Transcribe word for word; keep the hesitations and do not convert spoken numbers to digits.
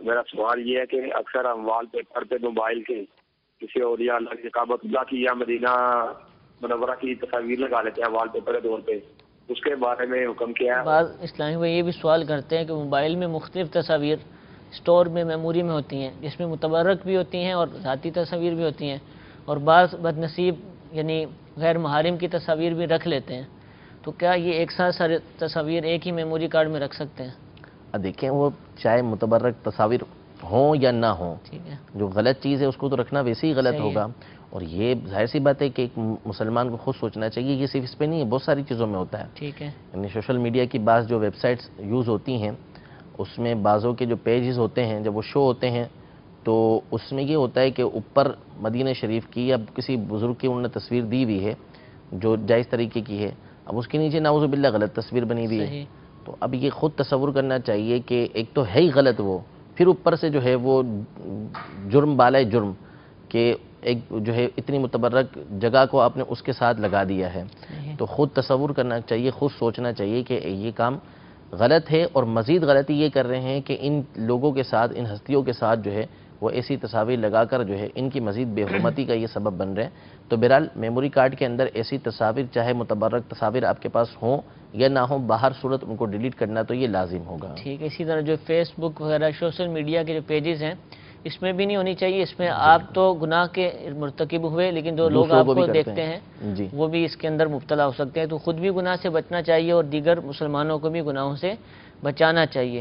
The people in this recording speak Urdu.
میرا سوال یہ ہے کہ اکثر ہم وال پیپر پہ موبائل کے کسی اولیاء اللہ کی کعبۃ اللہ کی یا مدینہ منورہ کی تصاویر لگا لیتے ہیں وال پیپر کے طور پہ، اس کے بارے میں حکم کیا ہے؟ بعض اسلامی بھائی یہ بھی سوال کرتے ہیں کہ موبائل میں مختلف تصاویر اسٹور میں میموری میں ہوتی ہیں، جس میں متبرک بھی ہوتی ہیں اور ذاتی تصاویر بھی ہوتی ہیں، اور بعض بد نصیب یعنی غیر محارم کی تصاویر بھی رکھ لیتے ہیں، تو کیا یہ ایک ساتھ سارے تصاویر ایک ہی میموری کارڈ میں رکھ سکتے ہیں؟ دیکھیں وہ چاہے متبرک تصاویر ہوں یا نہ ہوں، ٹھیک ہے، جو غلط چیز ہے اس کو تو رکھنا ویسے ہی غلط صحیح ہوگا، اور یہ ظاہر سی بات ہے کہ ایک مسلمان کو خود سوچنا چاہیے، یہ صرف اس پہ نہیں ہے، بہت ساری چیزوں میں ہوتا ہے۔ ٹھیک ہے، یعنی سوشل میڈیا کی بعض جو ویب سائٹس یوز ہوتی ہیں اس میں بعضوں کے جو پیجز ہوتے ہیں جب وہ شو ہوتے ہیں تو اس میں یہ ہوتا ہے کہ اوپر مدینہ شریف کی یا کسی بزرگ کی انہوں نے تصویر دی ہوئی ہے جو جائز طریقے کی ہے، اب اس کے نیچے نعوذ باللہ غلط تصویر بنی ہوئی ہے، صحیح، تو اب یہ خود تصور کرنا چاہیے کہ ایک تو ہے ہی غلط وہ، پھر اوپر سے جو ہے وہ جرم بالائے جرم کہ ایک جو ہے اتنی متبرک جگہ کو آپ نے اس کے ساتھ لگا دیا ہے، صحیح، تو خود تصور کرنا چاہیے، خود سوچنا چاہیے کہ یہ کام غلط ہے، اور مزید غلطی یہ کر رہے ہیں کہ ان لوگوں کے ساتھ، ان ہستیوں کے ساتھ جو ہے وہ ایسی تصاویر لگا کر جو ہے ان کی مزید بے حرمتی کا یہ سبب بن رہے ہیں۔ تو بہرحال میموری کارڈ کے اندر ایسی تصاویر چاہے متبرک تصاویر آپ کے پاس ہوں یا نہ ہوں، باہر صورت ان کو ڈیلیٹ کرنا تو یہ لازم ہوگا۔ ٹھیک ہے، اسی طرح جو فیس بک وغیرہ سوشل میڈیا کے جو پیجز ہیں اس میں بھی نہیں ہونی چاہیے، اس میں آپ تو گناہ کے مرتکب ہوئے لیکن جو لوگ آپ کو دیکھتے ہیں وہ بھی اس کے اندر مبتلا ہو سکتے ہیں، تو خود بھی گناہ سے بچنا چاہیے اور دیگر مسلمانوں کو بھی گناہوں سے بچانا چاہیے۔